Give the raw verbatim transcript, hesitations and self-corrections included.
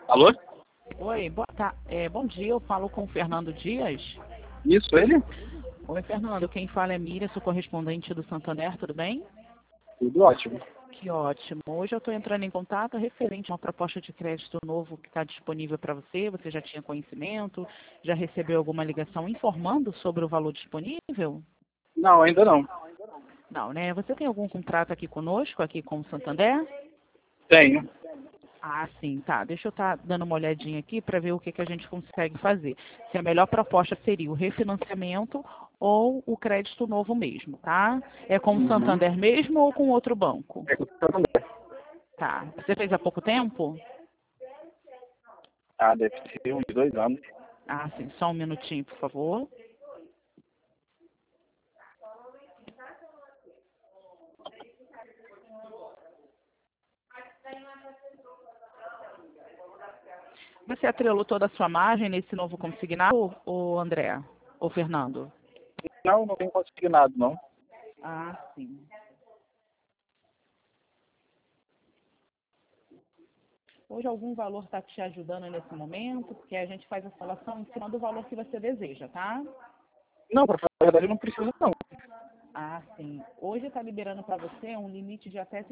Alô? Oi, boa ta- é, bom dia, eu falo com o Fernando Dias. Isso, ele? Oi, Fernando, quem fala é Miriam, sou correspondente do Santander, tudo bem? Tudo ótimo. Que ótimo. Hoje eu estou entrando em contato referente a uma proposta de crédito novo que está disponível para você. Você já tinha conhecimento? Já recebeu alguma ligação informando sobre o valor disponível? Não, ainda não. Não, né? Você tem algum contrato aqui conosco, aqui com o Santander? Tenho. Ah, sim, tá. Deixa eu estar dando uma olhadinha aqui para ver o que, que a gente consegue fazer. Se a melhor proposta seria o refinanciamento ou o crédito novo mesmo, tá? É com o Uhum. Santander mesmo ou com outro banco? É com o Santander. Tá. Você fez há pouco tempo? Ah, deve ser uns dois anos. Ah, sim. Só um minutinho, por favor. Você atrelou toda a sua margem nesse novo consignado, ou André? Ou Fernando? Não, não tenho consignado, não. Ah, sim. Hoje algum valor está te ajudando nesse momento? Porque a gente faz a instalação em cima do valor que você deseja, tá? Não, pra falar a verdade, eu não preciso, não. Ah, sim. Hoje está liberando para você um limite de até